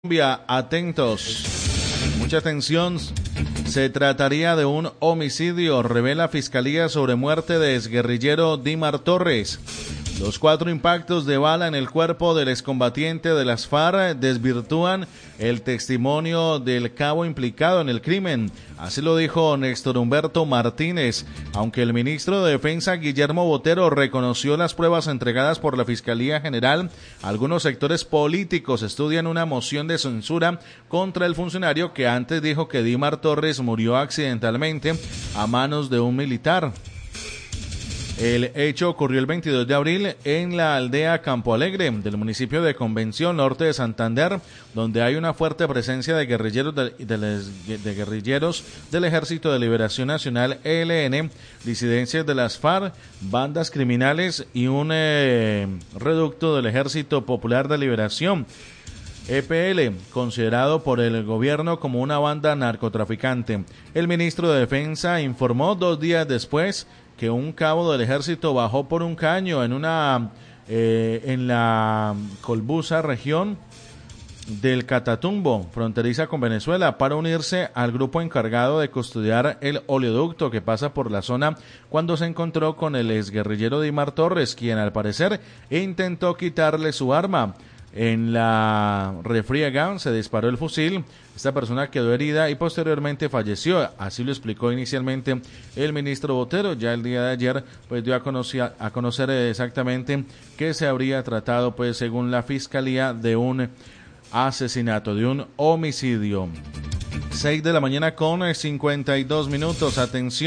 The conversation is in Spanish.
Colombia, atentos. Mucha atención. Se trataría de un homicidio, revela Fiscalía sobre muerte de exguerrillero Dimar Torres. Los 4 impactos de bala en el cuerpo del excombatiente de las FARC desvirtúan el testimonio del cabo implicado en el crimen. Así lo dijo Néstor Humberto Martínez, aunque el ministro de Defensa Guillermo Botero reconoció las pruebas entregadas por la Fiscalía General. Algunos sectores políticos estudian una moción de censura contra el funcionario que antes dijo que Dimar Torres murió accidentalmente a manos de un militar. El hecho ocurrió el 22 de abril en la aldea Campo Alegre del municipio de Convención, norte de Santander, donde hay una fuerte presencia de guerrilleros guerrilleros del Ejército de Liberación Nacional ELN, disidencias de las FARC, bandas criminales y un reducto del Ejército Popular de Liberación EPL, considerado por el gobierno como una banda narcotraficante. El ministro de Defensa informó 2 días después que un cabo del ejército bajó por un caño en la Colbuza, región del Catatumbo, fronteriza con Venezuela, para unirse al grupo encargado de custodiar el oleoducto que pasa por la zona, cuando se encontró con el exguerrillero Dimar Torres, quien al parecer intentó quitarle su arma. En la refriega se disparó el fusil, esta persona quedó herida y posteriormente falleció, así lo explicó inicialmente el ministro Botero. Ya el día de ayer pues dio a conocer exactamente que se habría tratado, pues según la Fiscalía, de un asesinato, de un homicidio. 6 de la mañana con 52 minutos, atención.